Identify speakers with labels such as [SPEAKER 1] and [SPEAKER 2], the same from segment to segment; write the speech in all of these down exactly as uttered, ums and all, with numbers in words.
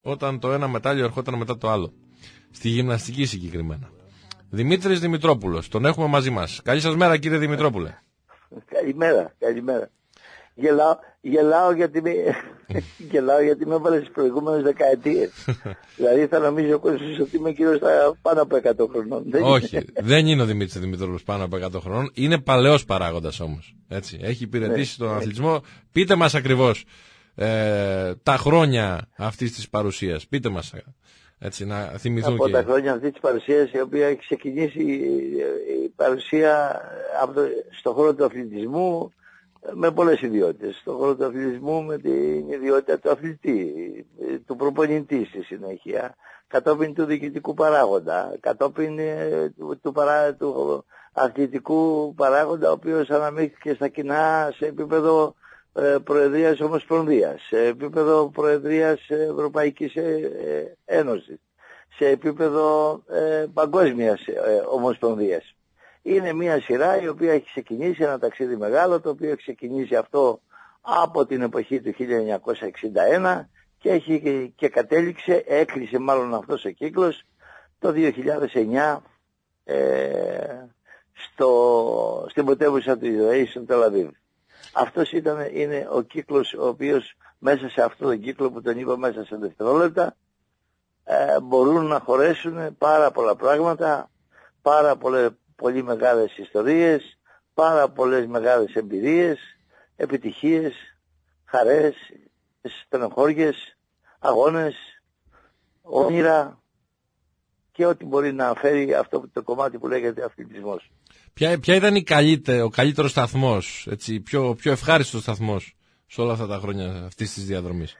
[SPEAKER 1] όταν το ένα μετάλλιο ερχόταν μετά το άλλο. Στη γυμναστική συγκεκριμένα. Δημήτρης Δημητρόπουλος, τον έχουμε μαζί μας. Καλή σας μέρα, κύριε Δημητρόπουλε.
[SPEAKER 2] Καλημέρα, καλημέρα. Γελάω, γελάω γιατί με, γελάω γιατί με έβαλε στις προηγούμενες δεκαετίες. Δηλαδή θα νομίζει ο κόσμος ότι είμαι γύρω στα πάνω από εκατό χρονών.
[SPEAKER 1] Όχι, δεν είναι ο Δημήτρης Δημητρόπουλος πάνω από εκατό χρονών. Είναι παλαιός παράγοντας όμως. Έτσι. Έχει υπηρετήσει τον αθλητισμό. Πείτε μας ακριβώς ε, τα χρόνια αυτής της παρουσίας. Πείτε μας. Έτσι, να θυμηθούν
[SPEAKER 2] από
[SPEAKER 1] και...
[SPEAKER 2] τα χρόνια αυτή της παρουσίας, η οποία έχει ξεκινήσει η παρουσία από το, στον χώρο του αθλητισμού με πολλές ιδιότητες. Στον χώρο του αθλητισμού με την ιδιότητα του αθλητή, του προπονητή στη συνέχεια, κατόπιν του διοικητικού παράγοντα, κατόπιν του, του, παρά, του αθλητικού παράγοντα, ο οποίος αναμίχθηκε στα κοινά σε επίπεδο ε, Προεδρίας Ομοσπονδίας, σε επίπεδο Προεδρίας Ευρωπαϊκής Ένωσης, σε επίπεδο ε, Παγκόσμιας ε, Ομοσπονδίας. Είναι μια σειρά η οποία έχει ξεκινήσει ένα ταξίδι μεγάλο, το οποίο έχει ξεκινήσει αυτό από την εποχή του χίλια εννιακόσια εξήντα ένα και, έχει, και κατέληξε, έκλεισε μάλλον αυτός ο κύκλος το δύο χιλιάδες εννιά ε, στο, στην πρωτεύουσα του Ισραήλ, στον Τελαβίβ. Αυτός ήταν, είναι ο κύκλος ο οποίος μέσα σε αυτόν τον κύκλο που τον είπα μέσα σε δευτερόλεπτα ε, μπορούν να χωρέσουν πάρα πολλά πράγματα, πάρα πολλές πολύ μεγάλες ιστορίες, πάρα πολλές μεγάλες εμπειρίες, επιτυχίες, χαρές, στενοχώριες, αγώνες, όνειρα και ό,τι μπορεί να φέρει αυτό το κομμάτι που λέγεται αθλητισμός. Ποια,
[SPEAKER 1] ποια ήταν η καλύτερη, ο καλύτερος σταθμός, έτσι, πιο, πιο ευχάριστος σταθμός σε όλα αυτά τα χρόνια αυτής της διαδρομής?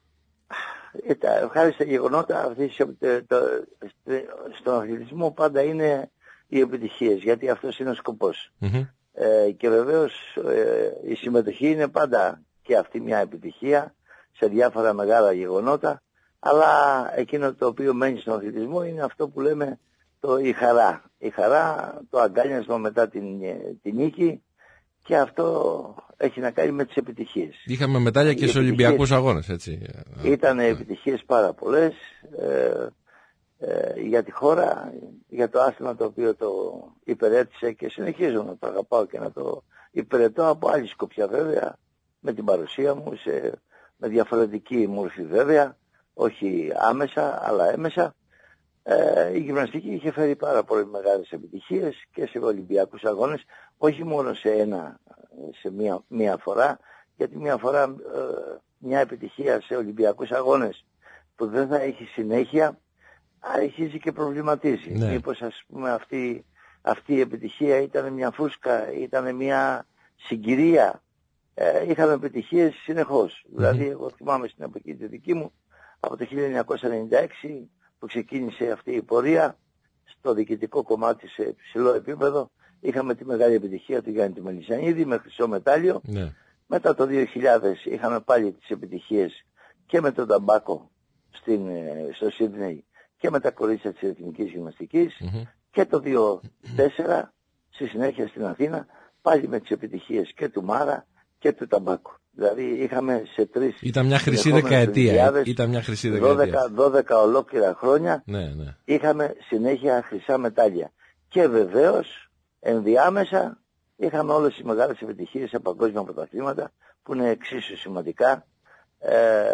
[SPEAKER 2] Τα ευχάριστα γεγονότα αυτής, το, το, στον αθλητισμό πάντα είναι οι επιτυχίες, γιατί αυτός είναι ο σκοπός. Mm-hmm. Ε, και βεβαίως ε, η συμμετοχή είναι πάντα και αυτή μια επιτυχία σε διάφορα μεγάλα γεγονότα, αλλά εκείνο το οποίο μένει στον αθλητισμό είναι αυτό που λέμε το, η χαρά. Η χαρά, το αγκάλιασμα μετά την, την νίκη, και αυτό έχει να κάνει με τις επιτυχίες.
[SPEAKER 1] Είχαμε μετάλλια και σε Ολυμπιακούς αγώνες, έτσι.
[SPEAKER 2] Ήταν επιτυχίες πάρα πολλές. Ε, Ε, για τη χώρα, για το άθλημα το οποίο το υπερέτησε και συνεχίζω να το αγαπάω και να το υπηρετώ από άλλη σκοπιά βέβαια, με την παρουσία μου, σε, με διαφορετική μορφή βέβαια, όχι άμεσα αλλά έμεσα. Ε, η γυμναστική είχε φέρει πάρα πολύ μεγάλες επιτυχίες και σε Ολυμπιακούς αγώνες, όχι μόνο σε ένα, σε μία, μία φορά, γιατί μία φορά ε, μια επιτυχία σε Ολυμπιακούς αγώνες που δεν θα έχει συνέχεια, αρχίζει και προβληματίζει. Ναι. Μήπως ας πούμε αυτή, αυτή η επιτυχία ήταν μια φούσκα, ήταν μια συγκυρία. Ε, είχαμε επιτυχίες συνεχώς. Mm-hmm. Δηλαδή εγώ θυμάμαι στην εποχή τη δική μου, από το χίλια εννιακόσια ενενήντα έξι που ξεκίνησε αυτή η πορεία, στο διοικητικό κομμάτι σε ψηλό επίπεδο, είχαμε τη μεγάλη επιτυχία του Γιάννη του Μελισσανίδη με χρυσό μετάλλιο. Ναι. Μετά το δύο χιλιάδες είχαμε πάλι τις επιτυχίες και με τον Ταμπάκο στην, στο Σίδνεϊ και με τα κορίτσια της Εθνικής Γυμναστικής, mm-hmm. και το δύο χιλιάδες τέσσερα στη συνέχεια στην Αθήνα πάλι με τις επιτυχίες και του Μάρα και του Ταμπάκου. Δηλαδή είχαμε σε τρεις...
[SPEAKER 1] Ήταν μια χρυσή δεκαετία. Ήταν μια χρυσή δεκαετία.
[SPEAKER 2] δώδεκα, δώδεκα ολόκληρα χρόνια,
[SPEAKER 1] ναι, ναι.
[SPEAKER 2] είχαμε συνέχεια χρυσά μετάλλια. Και βεβαίως ενδιάμεσα είχαμε όλες τις μεγάλες επιτυχίες σε παγκόσμια πρωταθλήματα που είναι εξίσου σημαντικά ε,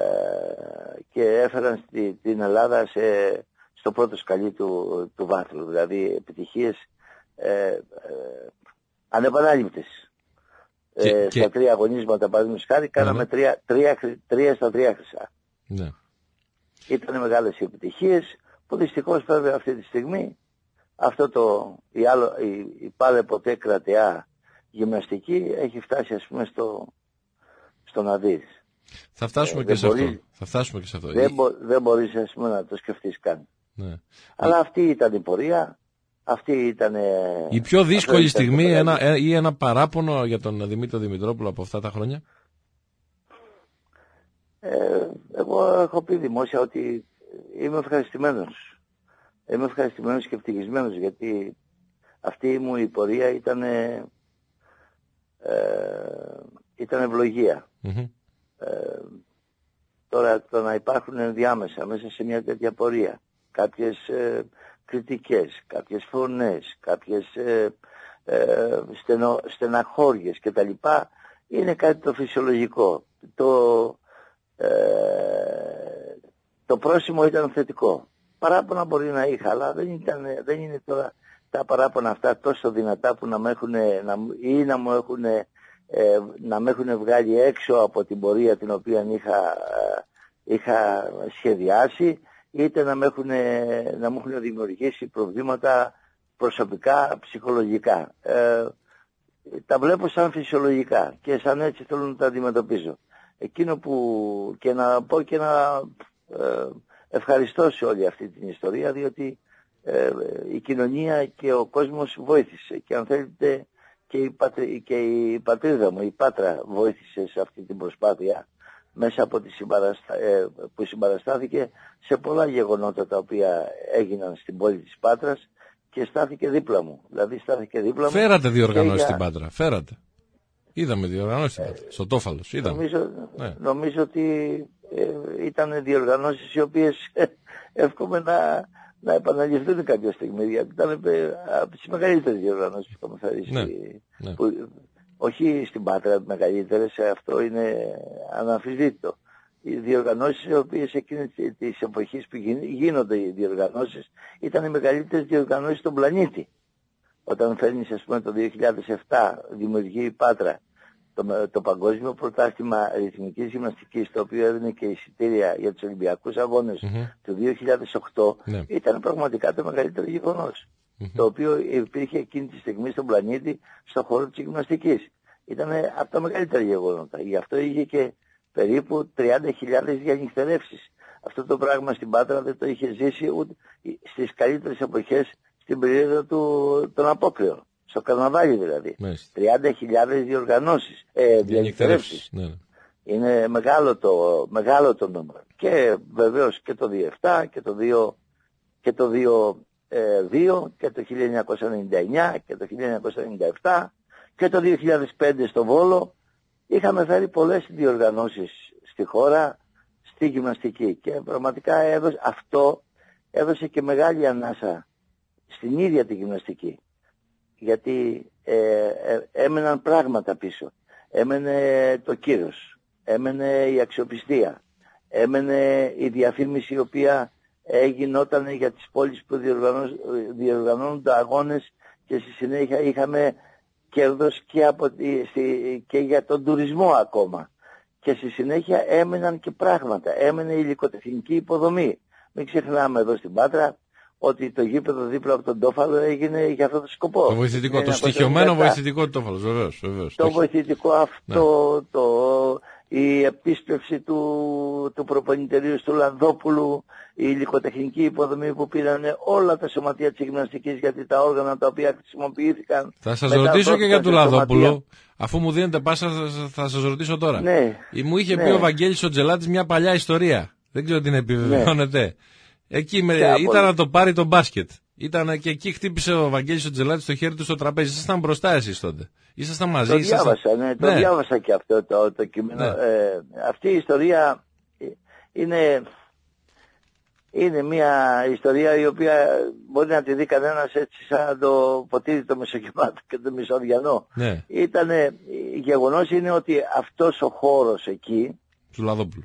[SPEAKER 2] και έφεραν στη, την Ελλάδα σε, στο πρώτο σκαλί του, του βάθλου. Δηλαδή επιτυχίες ε, ε, ανεπανάληπτες. Και, ε, και... Στα τρία αγωνίσματα, παραδείγματος χάρη, κάναμε ναι. τρία, τρία, τρία στα τρία χρυσά. Ναι. Ήταν μεγάλες επιτυχίες που δυστυχώς βέβαια αυτή τη στιγμή αυτό το, η, άλλο, η, η πάλε ποτέ κρατεά γυμναστική έχει φτάσει ας πούμε στο, στο να δεις.
[SPEAKER 1] Θα φτάσουμε, ε, και σε μπορείς, αυτό. Θα φτάσουμε και σε αυτό.
[SPEAKER 2] Δεν, μπο, δεν μπορείς ας πούμε να το σκεφτείς καν. Ναι. Αλλά η... αυτή ήταν η πορεία. Αυτή ήταν
[SPEAKER 1] η πιο δύσκολη στιγμή ένα, ή ένα παράπονο για τον Δημήτρη Δημητρόπουλο από αυτά τα χρόνια.
[SPEAKER 2] Ε, εγώ έχω πει δημόσια ότι είμαι ευχαριστημένος. Είμαι ευχαριστημένος και ευτυχισμένος γιατί αυτή μου η πορεία ήταν, ε, ήταν ευλογία. Mm-hmm. Ε, Τώρα το να υπάρχουν ενδιάμεσα μέσα σε μια τέτοια πορεία κάποιες ε, κριτικές, κάποιες φωνές, κάποιες ε, ε, στενο, στεναχώριες κτλ. Είναι κάτι το φυσιολογικό. Το, ε, το πρόσημο ήταν θετικό. Παράπονα μπορεί να είχα, αλλά δεν, ήταν, δεν είναι τώρα τα παράπονα αυτά τόσο δυνατά που να με έχουν, να, ή να μου έχουν, ε, να με έχουν βγάλει έξω από την πορεία την οποία είχα, ε, είχα σχεδιάσει, είτε να, με έχουν, να μου έχουν δημιουργήσει προβλήματα προσωπικά, ψυχολογικά. Ε, τα βλέπω σαν φυσιολογικά και σαν έτσι θέλω να τα αντιμετωπίζω. Εκείνο που και να πω και να ε, ευχαριστώ σε όλη αυτή την ιστορία, διότι ε, η κοινωνία και ο κόσμος βοήθησε και αν θέλετε και η, πατρί, και η πατρίδα μου, η Πάτρα βοήθησε σε αυτή την προσπάθεια μέσα από τη συμπαραστα... ε, που συμπαραστάθηκε σε πολλά γεγονότα τα οποία έγιναν στην πόλη της Πάτρας και στάθηκε δίπλα μου. Δηλαδή στάθηκε δίπλα μου.
[SPEAKER 1] Φέρατε διοργανώσεις
[SPEAKER 2] για...
[SPEAKER 1] στην Πάτρα, φέρατε. Είδαμε διοργανώσεις στην Πάτρα, στο Τόφαλος, είδαμε.
[SPEAKER 2] Νομίζω,
[SPEAKER 1] ναι.
[SPEAKER 2] νομίζω ότι ε, ήταν διοργανώσεις οι οποίες ε, εύχομαι να, να επαναληφθούν κάποια στιγμή, γιατί ήταν ε, από τις μεγαλύτερες διοργανώσεις που είχαμε φέρει.
[SPEAKER 1] Ναι, ναι.
[SPEAKER 2] Που, όχι στην Πάτρα μεγαλύτερες, αυτό είναι αναμφισβήτητο. Οι διοργανώσεις οι οποίες εκείνες τις εποχές που γίνονται οι διοργανώσεις ήταν οι μεγαλύτερες διοργανώσεις στον πλανήτη. Όταν φέρνεις, ας πούμε, το δύο χιλιάδες επτά δημιουργεί η Πάτρα το, το παγκόσμιο πρωτάθλημα ρυθμικής γυμναστικής, το οποίο έδινε και εισιτήρια για τους Ολυμπιακούς Αγώνες mm-hmm. του δύο χιλιάδες οκτώ, yeah. ήταν πραγματικά το μεγαλύτερο γεγονός. Mm-hmm. Το οποίο υπήρχε εκείνη τη στιγμή στον πλανήτη στον χώρο της γυμναστικής. Ήταν από τα μεγαλύτερα γεγονότα. Γι' αυτό είχε και περίπου τριάντα χιλιάδες διανυκτερεύσεις. Αυτό το πράγμα στην Πάτρα δεν το είχε ζήσει ούτε στις καλύτερες εποχές στην περίοδο του, των απόκριων. Στο καρναβάλι δηλαδή. Μάλιστα. τριάντα χιλιάδες διοργανώσεις, ε, διανυκτερεύσεις. Ναι. Είναι μεγάλο το, μεγάλο το νούμερο. Και βεβαίως και το δύο χιλιάδες επτά και το δύο και το δύο χιλιάδες δύο και το χίλια εννιακόσια ενενήντα εννιά και το χίλια εννιακόσια ενενήντα επτά και το δύο χιλιάδες πέντε στο Βόλο. Είχαμε φέρει πολλές διοργανώσεις στη χώρα, στη γυμναστική και πραγματικά έδωσε, αυτό έδωσε και μεγάλη ανάσα στην ίδια τη γυμναστική, γιατί ε, ε, έμεναν πράγματα πίσω. Έμενε το κύρος, έμενε η αξιοπιστία, έμενε η διαφήμιση η οποία έγινόταν για τις πόλεις που διοργανώνονται αγώνες και στη συνέχεια είχαμε κέρδος και, από τη, στη, και για τον τουρισμό ακόμα. Και στη συνέχεια έμεναν και πράγματα, έμενε η υλικοτεχνική υποδομή. Μην ξεχνάμε εδώ στην Πάτρα ότι το γήπεδο δίπλα από τον Τόφαλο έγινε για αυτό το σκοπό.
[SPEAKER 1] Το βοηθητικό, το στοιχειωμένο βοηθητικό του Τόφαλος, βεβαίως, βεβαίως.
[SPEAKER 2] Το βοηθητικό αυτό, ναι. το, η επίσπευση του, του προπονητερίου του Λανδόπουλου, η υλικοτεχνική υποδομή που πήραν όλα τα σωματεία της γυμναστικής, γιατί τα όργανα τα οποία χρησιμοποιήθηκαν. Θα
[SPEAKER 1] σας ρωτήσω και για του Λανδόπουλου, αφού μου δίνετε πάσα θα, θα σας ρωτήσω τώρα.
[SPEAKER 2] Ναι,
[SPEAKER 1] μου είχε
[SPEAKER 2] ναι.
[SPEAKER 1] πει ο Βαγγέλης ο Τζελάτης μια παλιά ιστορία, δεν ξέρω την επιβεβαιώνετε. Ναι. Εκεί με, ήταν πολύ. Να το πάρει το μπάσκετ. Ήταν και εκεί χτύπησε ο Βαγγέλης ο Τζελάτης το χέρι του στο τραπέζι. Ήσασταν μπροστά εσείς τότε. Ήσασταν μαζί.
[SPEAKER 2] Το διάβασα, ναι, το ναι. διάβασα και αυτό το, το κείμενο. Ναι. Ε, αυτή η ιστορία είναι, είναι μια ιστορία η οποία μπορεί να τη δει κανένας έτσι σαν το ποτήρι το μεσογεμάτο και το μισοδιανό. Ναι. Ήτανε, γεγονός είναι ότι αυτός ο χώρος εκεί
[SPEAKER 1] του Λαδόπουλου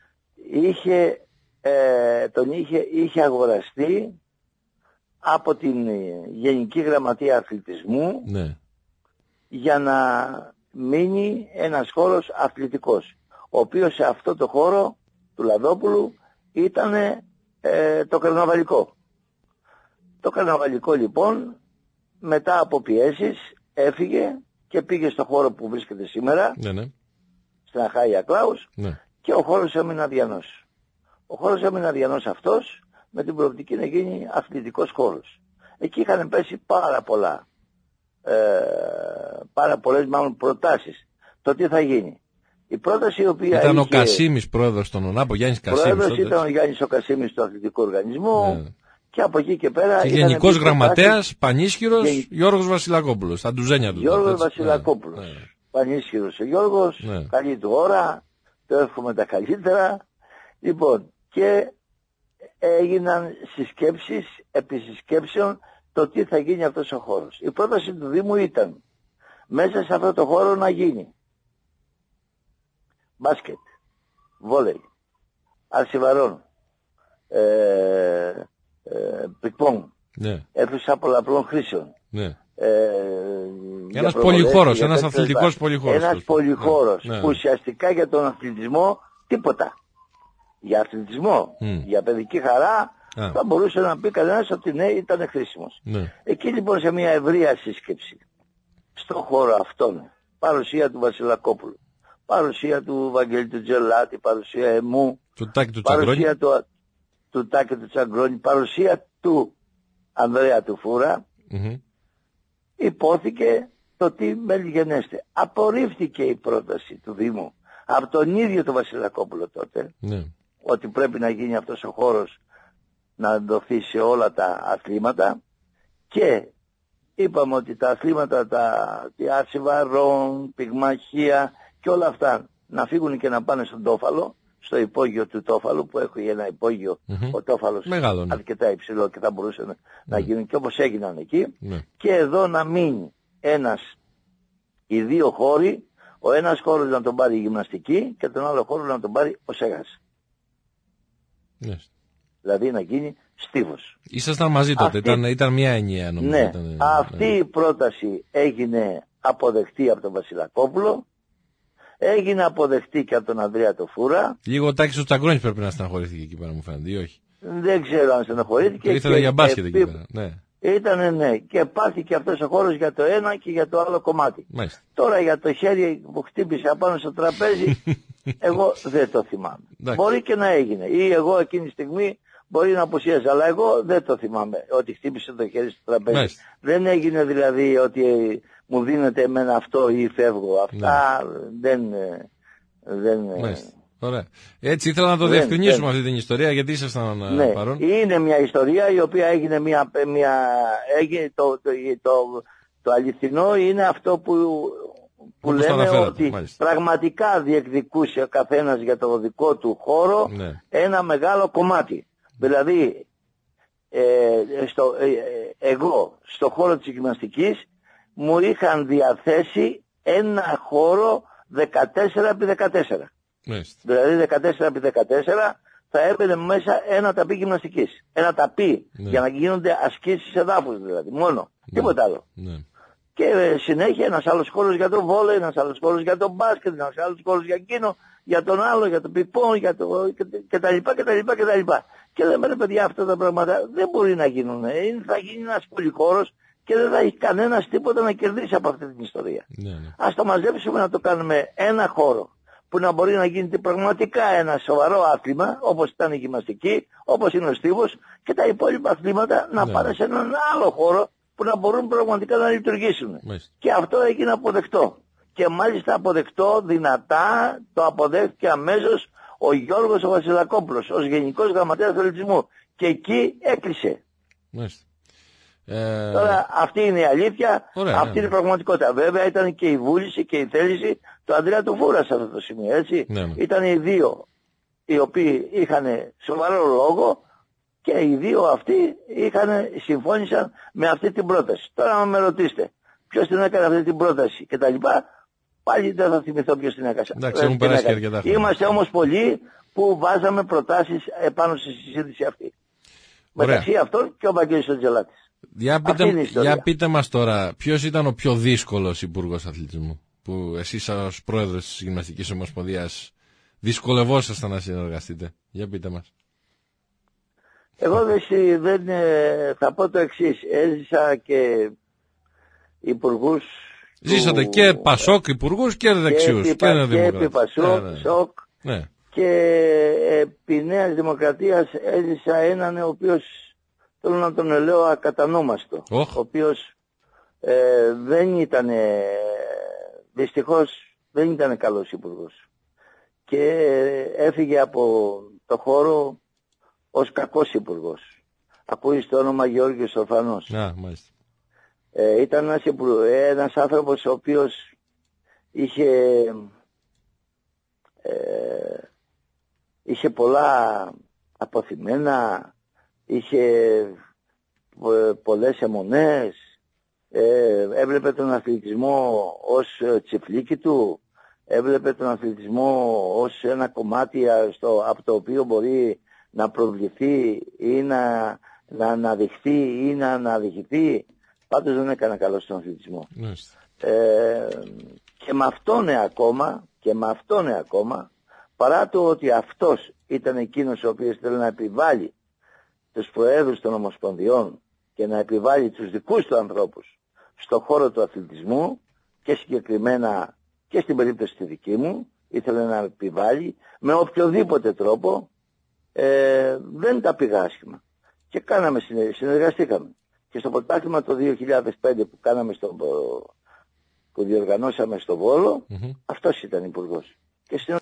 [SPEAKER 2] είχε Ε, τον είχε, είχε αγοραστεί από την Γενική Γραμματεία Αθλητισμού, ναι. για να μείνει ένας χώρος αθλητικός, ο οποίος σε αυτό το χώρο του Λαδόπουλου ήταν ε, το καρναβαλικό. Το καρναβαλικό λοιπόν μετά από πιέσεις έφυγε και πήγε στο χώρο που βρίσκεται σήμερα, ναι, ναι. στην Αχάια Κλάους, ναι. και ο χώρος έμεινε αδιανός. Ο χώρος έμεινε αδιανός αυτός με την προοπτική να γίνει αθλητικός χώρος. Εκεί είχαν πέσει πάρα πολλά, ε, πάρα πολλές μάλλον προτάσεις. Το τι θα γίνει. Η πρόταση η οποία
[SPEAKER 1] ήταν
[SPEAKER 2] είχε...
[SPEAKER 1] ο Κασίμης πρόεδρος των ΟΝΑΠ, ο Γιάννης Κασίμης.
[SPEAKER 2] Πρόεδρος ήταν ο Γιάννης ο Κασίμης του Αθλητικού Οργανισμού, ναι. και από εκεί και πέρα...
[SPEAKER 1] Και Γενικός Γραμματέας, Πανίσχυρος, Γε... Γιώργος Βασιλακόπουλος, τα ντουζένια του.
[SPEAKER 2] Γιώργος Βασιλακόπουλος, ναι. Πανίσχυρος ο Γιώργος, ναι. καλή του ώρα, το εύχομαι τα καλύτερα. Λοιπόν, και έγιναν συσκέψεις, επισυσκέψεων, το τι θα γίνει αυτός ο χώρος. Η πρόταση του Δήμου ήταν μέσα σε αυτό το χώρο να γίνει μπάσκετ, βόλεϊ, αρσιβαρών, ε, ε, πικ-πονγκ,
[SPEAKER 1] ναι.
[SPEAKER 2] αίθουσα πολλαπλών χρήσεων.
[SPEAKER 1] Ναι.
[SPEAKER 2] Ε,
[SPEAKER 1] ένας πολυχώρος, ένας αθλητικός πολυχώρος.
[SPEAKER 2] Ένας πολυχώρος,
[SPEAKER 1] ναι.
[SPEAKER 2] που ουσιαστικά για τον αθλητισμό τίποτα. Για αθλητισμό, mm. για παιδική χαρά, ah. θα μπορούσε να πει κανένας ότι ναι, ήταν χρήσιμος. Ναι. Εκεί λοιπόν σε μια ευρεία σύσκεψη, στον χώρο αυτόν, παρουσία του Βασιλακόπουλου, παρουσία του Βαγγέλη του Τζελάτη, παρουσία εμού,
[SPEAKER 1] του Τάκη του
[SPEAKER 2] παρουσία του, του Τάκη του Τσαγκρόνη, παρουσία του Ανδρέα του Φούρα, mm-hmm. υπόθηκε το τι μελιγενέστε. Απορρίφθηκε η πρόταση του Δήμου από τον ίδιο τον Βασιλακόπουλο τότε, ναι. ότι πρέπει να γίνει αυτός ο χώρος να δοθεί σε όλα τα αθλήματα, και είπαμε ότι τα αθλήματα, τα αρσιβαρών, πυγμαχία και όλα αυτά να φύγουν και να πάνε στον Τόφαλο, στο υπόγειο του Τόφαλου, που έχει ένα υπόγειο mm-hmm. ο Τόφαλος μεγάλο, ναι. αρκετά υψηλό και θα μπορούσε να, mm. να γίνουν και όπως έγιναν εκεί, mm. και εδώ να μείνει ένας, οι δύο χώροι, ο ένας χώρος να τον πάρει η γυμναστική και τον άλλο χώρο να τον πάρει ο Σέγας. Yes. Δηλαδή να γίνει στίβος.
[SPEAKER 1] Ήσασταν μαζί τότε, αυτή... ήταν, ήταν μια ενιαία νομίζω.
[SPEAKER 2] Ναι,
[SPEAKER 1] ήταν,
[SPEAKER 2] αυτή
[SPEAKER 1] ναι.
[SPEAKER 2] η πρόταση έγινε αποδεκτή από τον Βασιλακόπουλο, έγινε αποδεκτή και από τον Ανδρέα το Φούρα.
[SPEAKER 1] Λίγο ο Τάκης ο Τσαγκρόνης πρέπει να στεναχωρήθηκε εκεί πέρα, μου φαίνεται, ή όχι.
[SPEAKER 2] Δεν ξέρω αν στεναχωρήθηκε.
[SPEAKER 1] Ήθελε για μπάσκετ εκεί πέρα, ναι.
[SPEAKER 2] Ήτανε ναι, και πάθηκε αυτός ο χώρος για το ένα και για το άλλο κομμάτι. Μάλιστα. Τώρα για το χέρι που χτύπησε απάνω στο τραπέζι, εγώ δεν το θυμάμαι. Εντάξει. Μπορεί και να έγινε, ή εγώ εκείνη τη στιγμή μπορεί να απουσίαζα, αλλά εγώ δεν το θυμάμαι ότι χτύπησε το χέρι στο τραπέζι. Μάλιστα. Δεν έγινε δηλαδή ότι μου δίνεται εμένα αυτό ή φεύγω. Αυτά ναι. δεν... δεν
[SPEAKER 1] Ωραία. Έτσι ήθελα να το δεν, διευκρινίσουμε δεν. αυτή την ιστορία, γιατί ήσασταν
[SPEAKER 2] ναι.
[SPEAKER 1] παρόν.
[SPEAKER 2] Είναι μια ιστορία η οποία έγινε μια... μια έγινε το, το, το, το αληθινό είναι αυτό που, που λέμε ότι μάλιστα. πραγματικά διεκδικούσε ο καθένας για το δικό του χώρο ναι. ένα μεγάλο κομμάτι. Δηλαδή, ε, στο, ε, εγώ στο χώρο της γυμναστικής μου είχαν διαθέσει ένα χώρο δεκατέσσερα επί δεκατέσσερα. Μάλιστα. Δηλαδή δεκατέσσερα επί δεκατέσσερα θα έμπαινε μέσα ένα ταπί γυμναστικής. Ένα ταπί ναι. για να γίνονται ασκήσεις εδάφους δηλαδή, μόνο. Ναι. Τίποτα άλλο. Ναι. Και ε, συνέχεια ένας άλλος χώρος για το βόλεϊ, ένας άλλος χώρος για το μπάσκετ, ένας άλλος χώρος για εκείνο, για τον άλλο, για το πιπών, για το κτλ. κτλ, κτλ. Και λέμε ρε παιδιά, αυτά τα πράγματα δεν μπορεί να γίνουν. Ε, θα γίνει ένας πολυχώρος και δεν θα έχει κανένας τίποτα να κερδίσει από αυτή την ιστορία. Ναι, ναι. Ας το μαζέψουμε να το κάνουμε ένα χώρο που να μπορεί να γίνεται πραγματικά ένα σοβαρό άθλημα, όπως ήταν η γυμναστική, όπως είναι ο στίβος, και τα υπόλοιπα αθλήματα να ναι. πάνε σε έναν άλλο χώρο που να μπορούν πραγματικά να λειτουργήσουν. Μάλιστα. Και αυτό έγινε αποδεκτό. Και μάλιστα αποδεκτό δυνατά, το αποδέχτηκε αμέσως ο Γιώργος ο Βασιλακόπουλος ως Γενικός Γραμματέας Αθλητισμού. Και εκεί έκλεισε. Μάλιστα. Ε... Τώρα αυτή είναι η αλήθεια, ωραία, αυτή ναι, είναι η πραγματικότητα. Βέβαια ήταν και η βούληση και η θέληση του Ανδρέα του Φούρα σε αυτό το σημείο, έτσι. Ναι, ναι. Ήταν οι δύο οι οποίοι είχαν σοβαρό λόγο και οι δύο αυτοί είχαν, συμφώνησαν με αυτή την πρόταση. Τώρα αν με ρωτήσετε ποιος την έκανε αυτή την πρόταση και τα λοιπά, πάλι δεν θα θυμηθώ ποιος την έκανε.
[SPEAKER 1] Εντάξει, έχουν περάσει και αρκετά χρόνια.
[SPEAKER 2] Είμαστε όμως πολλοί που βάζαμε προτάσεις επάνω στη συζήτηση αυτή. Ωραία. Μεταξύ αυτών και ο Βαγγέλης ο Τζελάτης.
[SPEAKER 1] Για πείτε, για πείτε μας τώρα, ποιος ήταν ο πιο δύσκολος υπουργός αθλητισμού που εσείς ως πρόεδρος της Γυμναστικής Ομοσπονδίας δυσκολευόσασταν να συνεργαστείτε? Για πείτε μας.
[SPEAKER 2] Εγώ δεν, δεν θα πω το εξής. Έζησα και υπουργούς.
[SPEAKER 1] Ζήσατε του... και Πασόκ υπουργούς και δεξιούς. Και,
[SPEAKER 2] και, και επί Πασόκ, ναι, ναι. Σοκ. Ναι. Και επί Νέας Δημοκρατίας έζησα έναν ο οποίος, θέλω να τον λέω, ακατανόμαστο. Oh. Ο οποίος ε, δεν ήταν, δυστυχώς δεν ήταν καλός υπουργός. Και έφυγε από το χώρο ως κακός υπουργός. Ακούεις το όνομα Γεώργιος Ορφανός.
[SPEAKER 1] Ah, μάλιστα.
[SPEAKER 2] Ε, ήταν ένας, ένας άνθρωπος ο οποίος είχε, ε, είχε πολλά αποθυμένα, είχε πολλές αιμονές, ε, έβλεπε τον αθλητισμό ως τσιφλίκι του, έβλεπε τον αθλητισμό ως ένα κομμάτι στο, από το οποίο μπορεί να προβληθεί ή να, να αναδειχθεί ή να αναδειχθεί. Πάντως δεν έκανε καλό στον αθλητισμό. Ε, και με αυτόν ακόμα, και με αυτόν ακόμα, παρά το ότι αυτός ήταν εκείνος ο οποίος θέλει να επιβάλλει τους προέδρους των ομοσπονδιών και να επιβάλλει τους δικούς του ανθρώπους στον χώρο του αθλητισμού, και συγκεκριμένα και στην περίπτωση τη δική μου, ήθελε να επιβάλλει με οποιοδήποτε τρόπο, ε, δεν τα πήγα άσχημα. Και κάναμε, συνεργαστήκαμε. Και στο πρωτάθλημα το δύο χιλιάδες πέντε που κάναμε στο, που διοργανώσαμε στο Βόλο, mm-hmm. αυτός ήταν υπουργός. Και